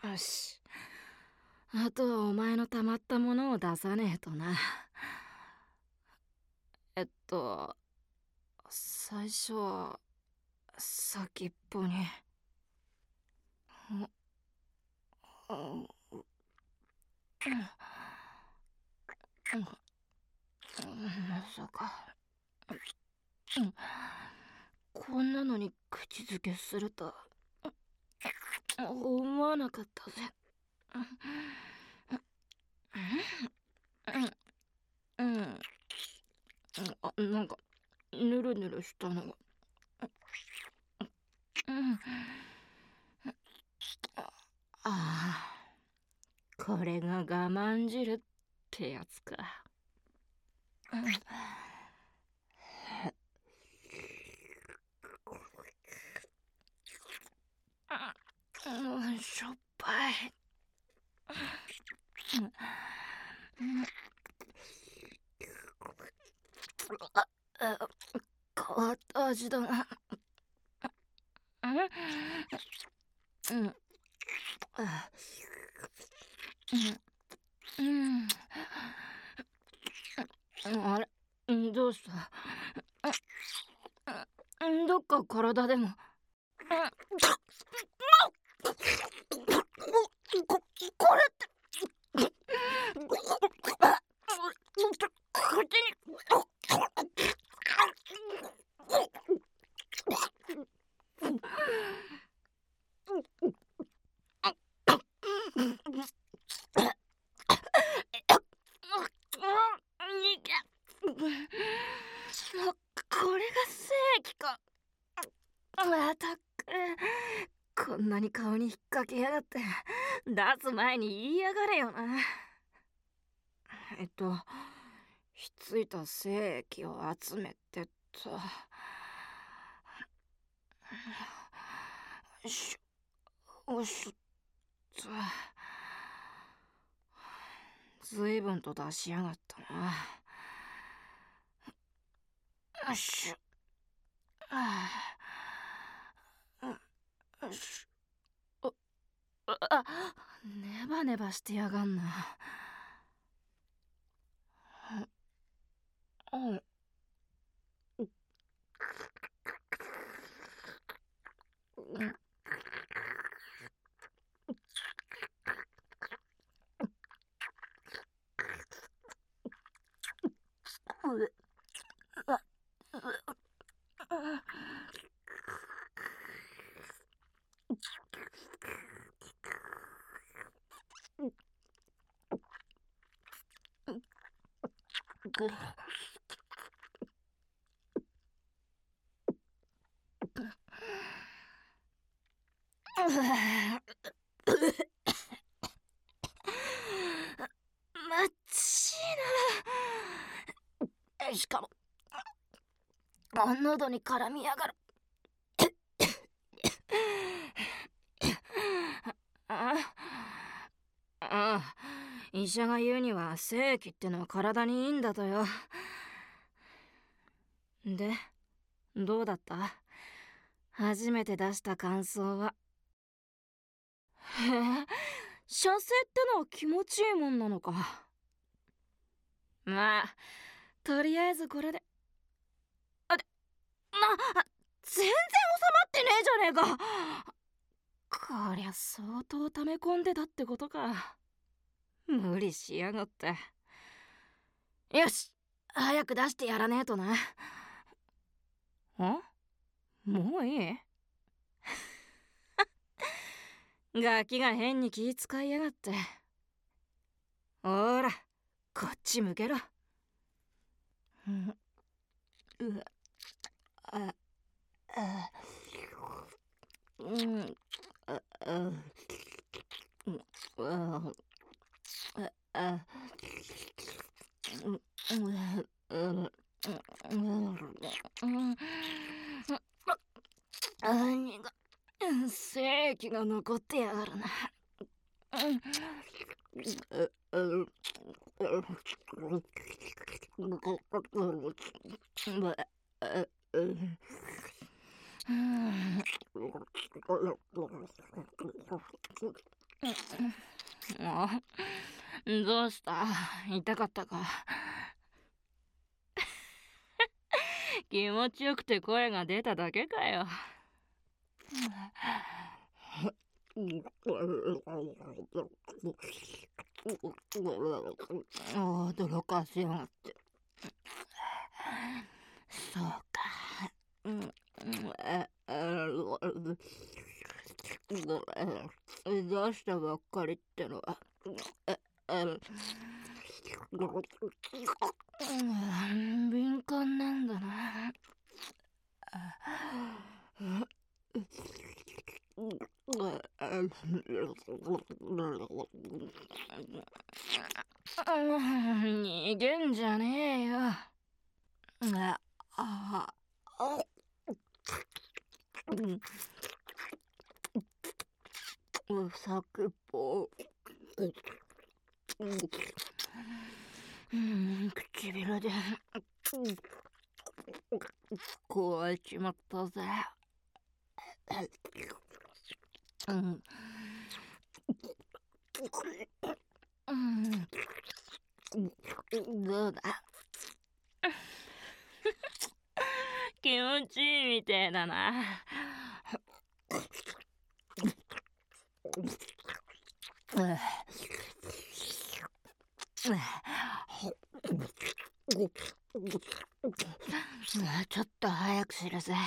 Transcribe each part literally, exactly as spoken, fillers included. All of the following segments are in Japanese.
よし。あとはお前の溜まったものを出さねえとな。えっと、最初は、先っぽに。うん、うん、まさか。こんなのに口づけすると思わなかったぜ。うん、うん、あ、なんかぬるぬるしたのが。うん、ああ、これが我慢汁ってやつか。うん、しょっぱい。あ、あ、変わった味だな。うん、あ、うん、うん、あれ、どうした？どっか体でも。こ、これって、口に。これが正規か。またく、こんなに顔に引っ掛けやがって。出す前に言いやがれよな。えっとひっついた精液を集めてと。よいしょ、よいしょっと。ずいぶんと出しやがったな。よいしょ。ああ、よしょ。あ、あ、ネバネバしてやがんな。うん。うん。まっちいな。しかも喉に絡みやがる。ああ、医者が言うには精液ってのは体にいいんだとよ。で、どうだった？初めて出した感想は。へえ、射精ってのは気持ちいいもんなのか。まあ、とりあえずこれで。あ、で、な、全然収まってねえじゃねえか。こりゃ相当溜め込んでたってことか。無理しやがって。よし、早く出してやらねえとな。ん？もういい？ガキが変に気遣いやがって。ほら、こっち向けろ。うん、うわ、あ、あ、うん、あ、あ、うん、あ、あ、あ、うん、うん、うん、うん、あ、にが、精液が残ってやがるな。 どうした？痛かったか？気持ちよくて声が出ただけかよ。驚かせやがって。そうか。出したばっかりってのは敏感なんだな。逃げんじゃねえよ。ああ先っぽ唇で壊れちまったぜ。うんどうだ？気持ちいいみてえだな。ちょっと早くするぜ。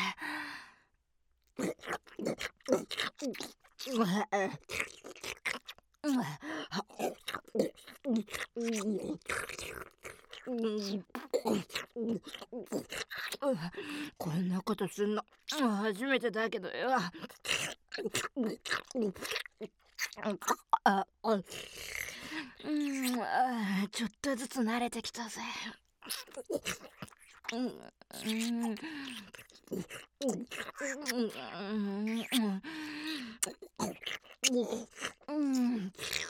こんなことすんの初めてだけどよ。ああうんあちょっとずつ慣れてきたぜ。うんうんうん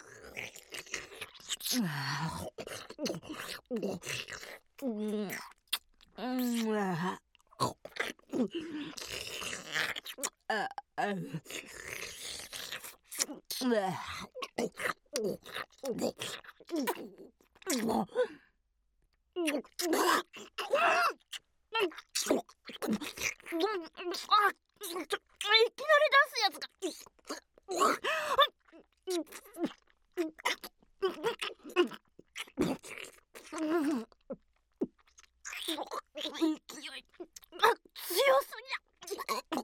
いきなり出すやつが勢い強すぎ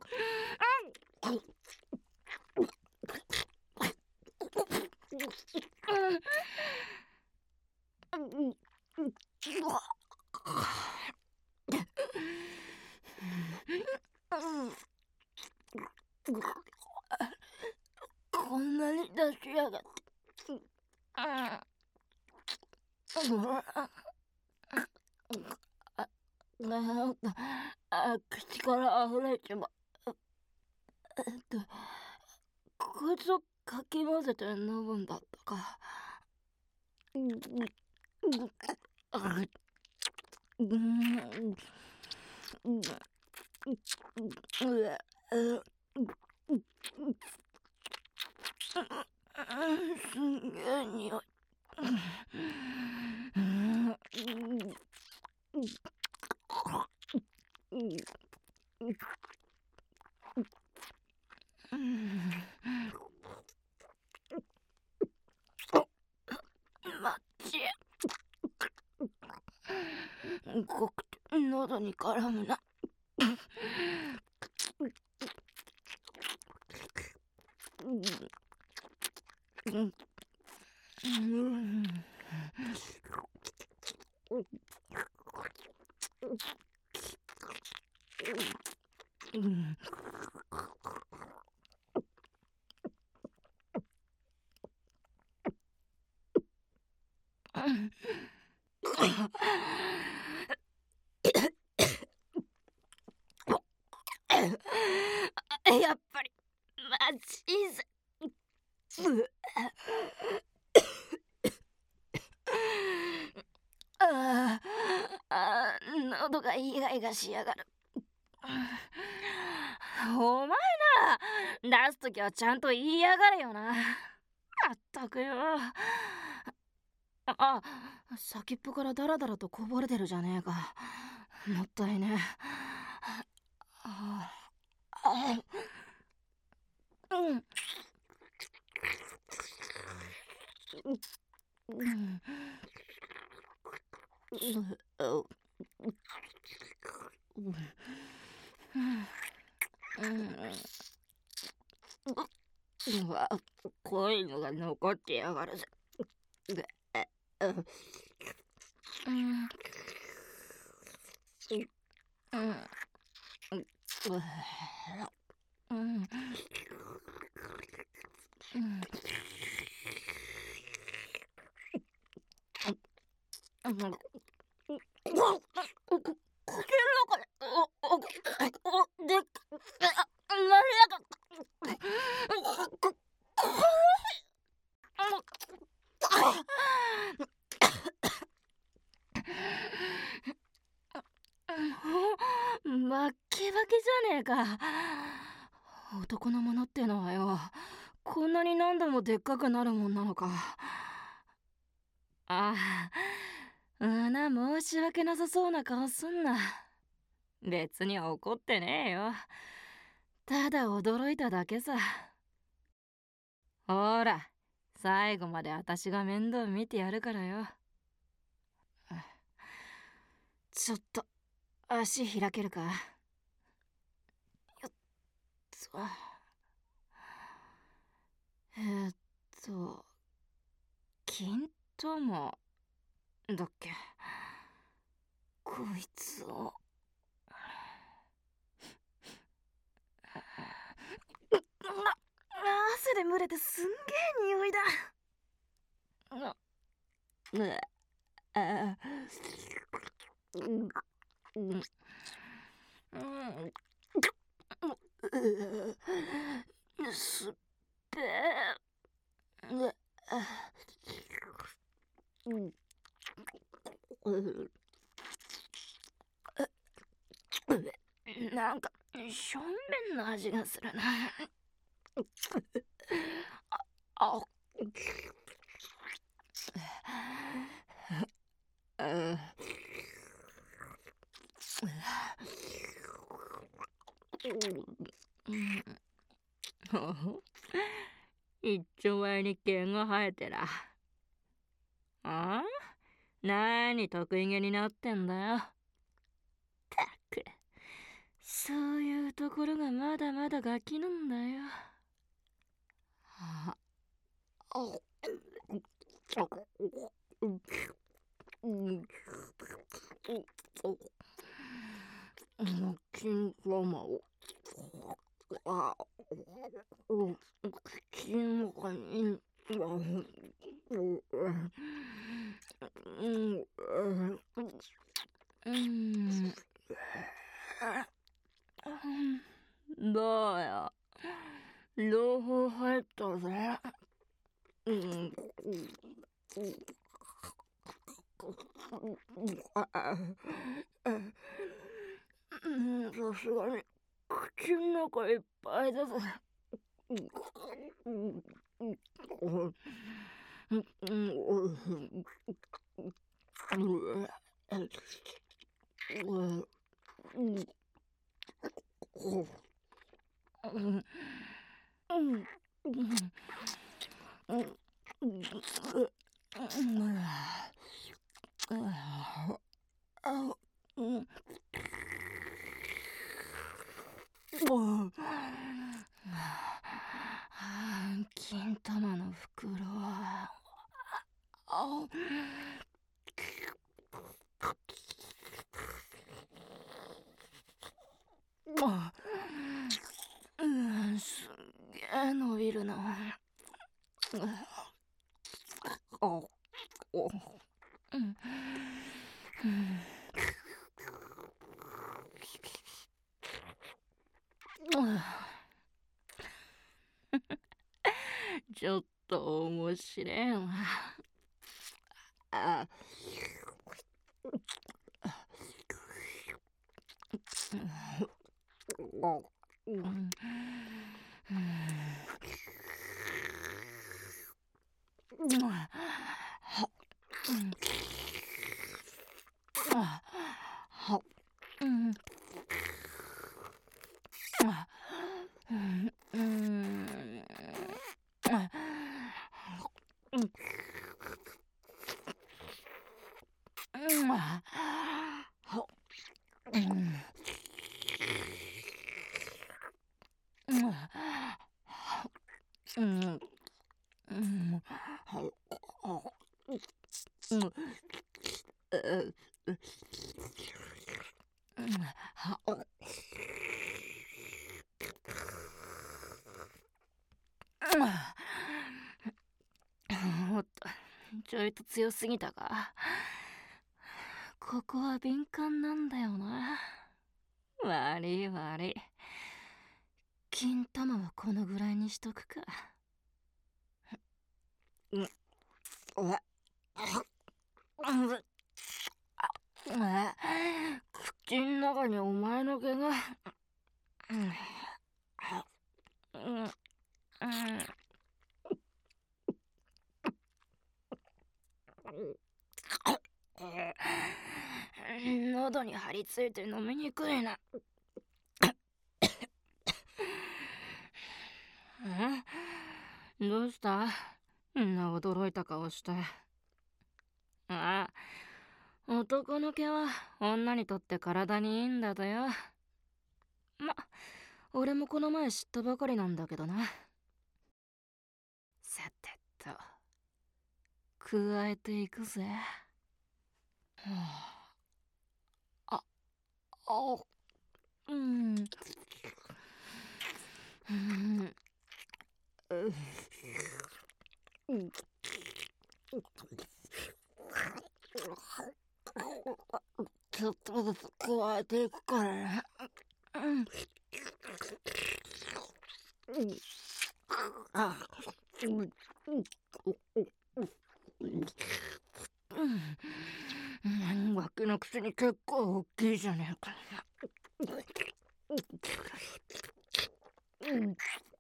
こんなに出しやがって。なんかあ口から溢れちまう。えっとこいつをかき混ぜて飲むんだったか。すんげえ匂い。まっち濃くて喉に絡むな。やっぱりマジいいぜ。ああ喉がイガイガしやがる。お前なら出すときはちゃんと言いやがれよな。 まったくよ。あ、先っぽからダラダラとこぼれてるじゃねえか。もったいねえ。ああ、うん。うん。うわ、こういうのが残ってやがるぜ。うん。うん。うん。うん。バッキバキじゃねえか。男のものってのはよ、こんなに何度もでっかくなるもんなのか。ああ、うな、申し訳なさそうな顔すんな。別に怒ってねえよ。ただ驚いただけさ。ほら、最後まで私が面倒見てやるからよ。ちょっと足開けるか。よっと。えーっと、金玉だっけ。こいつを。な、汗で蒸れてすんげえ匂いだ。あ、うあ、うん、うん、うん、すっぺえ。うあ、うん、なんかしょんべんの味がするな。あ、あ、一丁前に毛が生えてら。ああ、なに得意げになってんだよ。たく、そういうところがまだまだガキなんだよ。ああ、金玉を、あ、口の中に、うん、どうや、両方入ったぜ。うん、さすがに口の中いっぱいだぜ。金玉の袋は、あ、うん、すっげえ伸びるな。あ、お、うん、うん、ちょっと面白いな。あ、うん、 おっと、ちょいと強すぎたか。ここは敏感なんだよな。悪い悪い。金玉はこのぐらいにしとくか。うん、うわ、口の中にお前の毛が。うんうんうん、喉に張り付いて飲みにくいな。ん？どうした？んな驚いた顔して。ああ、男の毛は女にとって体にいいんだとよ。ま、俺もこの前知ったばかりなんだけどな。さてと、加えていくぜ。はあ、あ、あ、うん。うん。うん。ちょっとずつ加えていくからね。うん。あ、うん。うん。脇のくせに結構大きいじゃねえか。うん。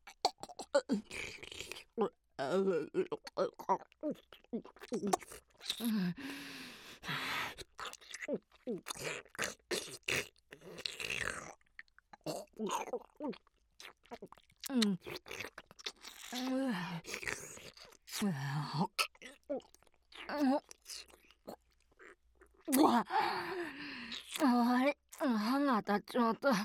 うん。あれ、歯が当たっちまった。あ、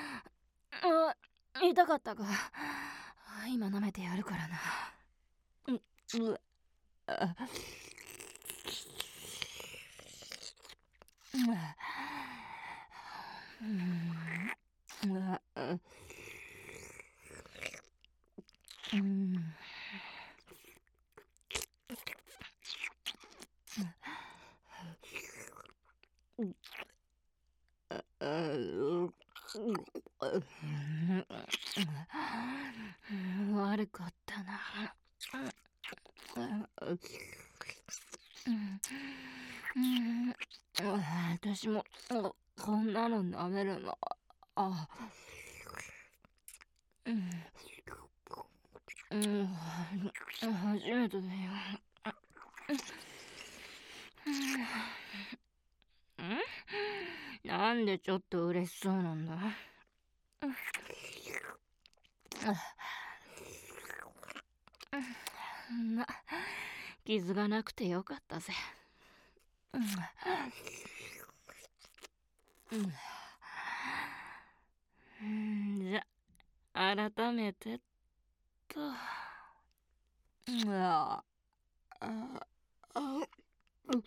痛かったか。今舐めてやるからな。うわ、あ、うん、うわ、うん。悪かったな。私もこんなの舐めるの。あ、うん、うん、初めてだよ。ん？なんでちょっと嬉しそうなんだ？ま、傷がなくてよかったぜ。うん、じゃ、改めてっと。うわあ、あ、うん。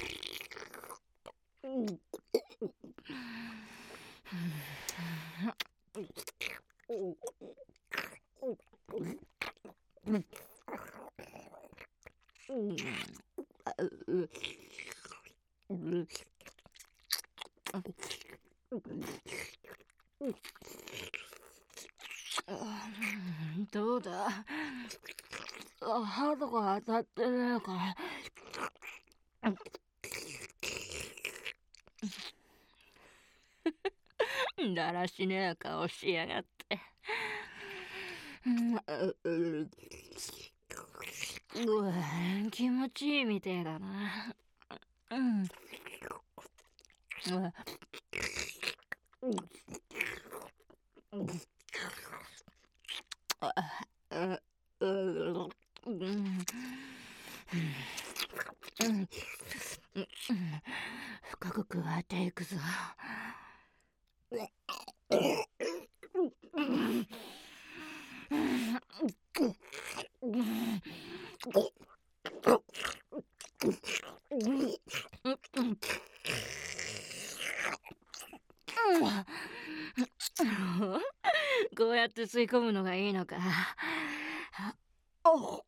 どうだ？歯とか当たってねえか？だらしねえ顔しやがって。 うわ、気持ちいいみてえだな。うん。うわ。あ、あ、う、うん。うん。深く加えていくぞ。こうやって吸い込むのがいいのか。お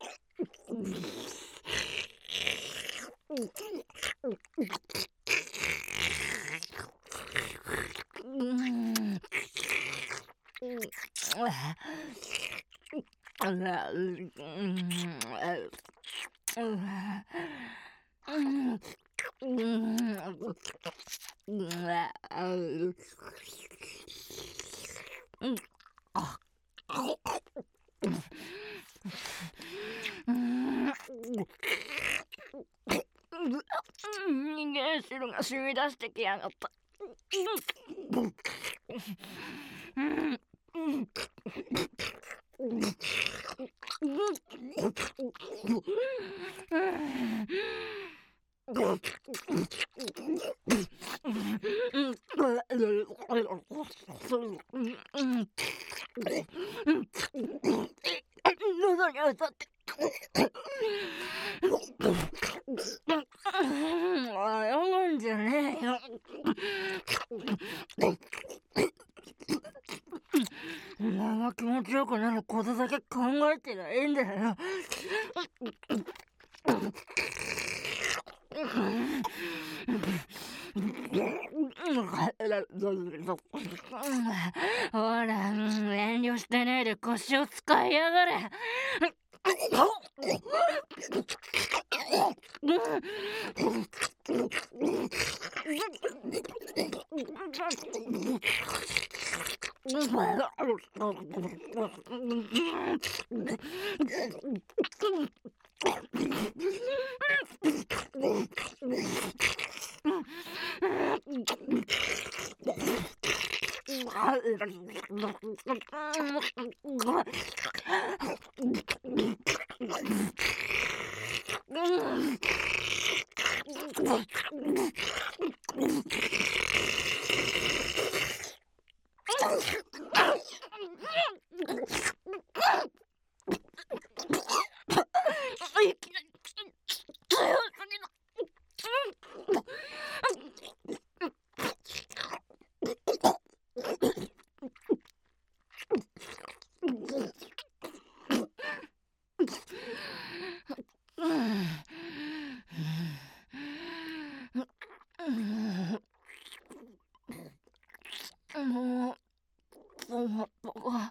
人間汁が染み出してきやがった。喉に当たって泳ぐんじゃねえよ。お前が気持ちよくなることだけ考えてりゃいいんだよ。ほら、遠慮してねえで腰を使いやがれ。もう、もう、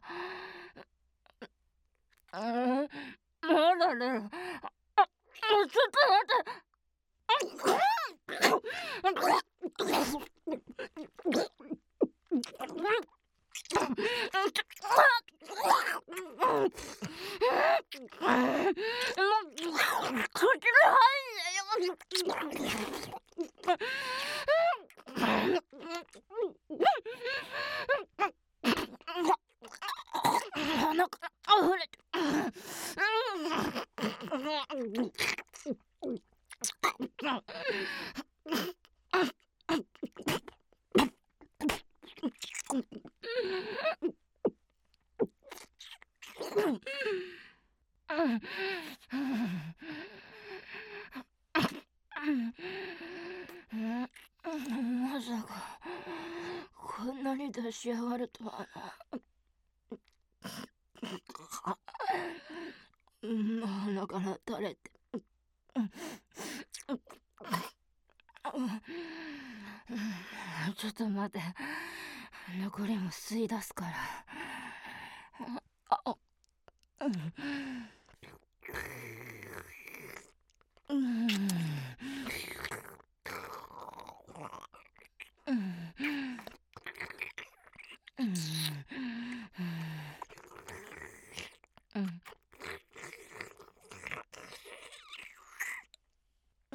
まだね。あ、ちょっと待って。まさかこんなに出し上がるとはな。鼻から垂れてちょっと待って、残りも吸い出すから。あ、うんうん、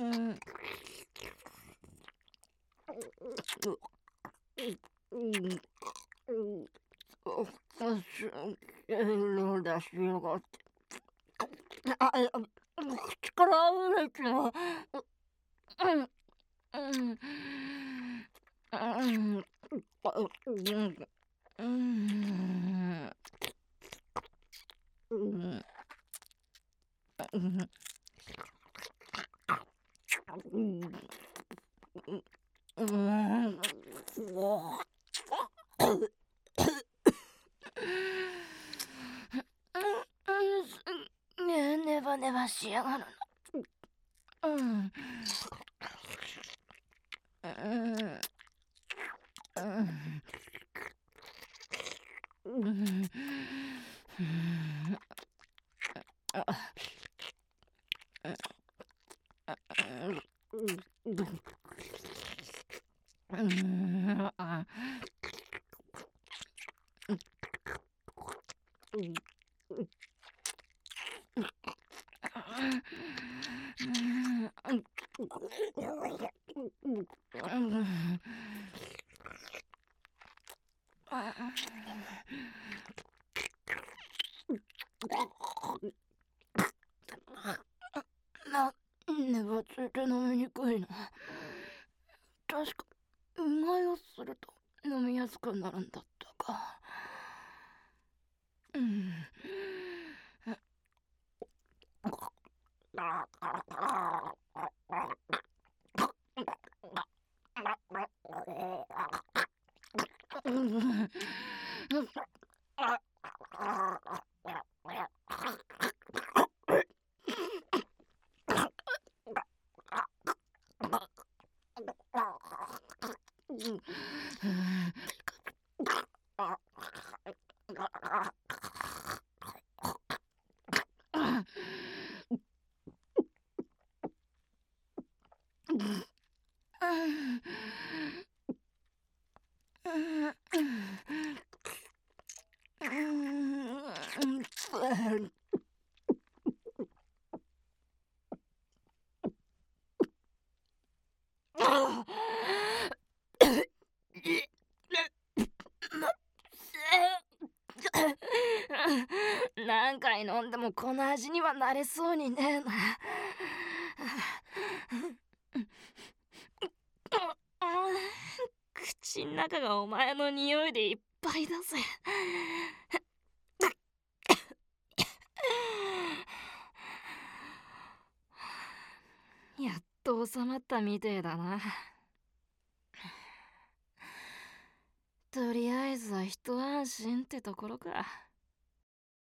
うんうん出しやがって。あ、口からあふれても。うんうんうんうんうんうんうんねネバネバしやがるの。うんうんうんな、ねばついて飲みにくいな。確か、うがいをすると飲みやすくなるんだったか。うん。何回飲んでもこの味にはなれそうにねえな。口ん中がお前の匂いでいっぱいだぜ。やっと収まったみてえだな。とりあえずは一安心ってところか。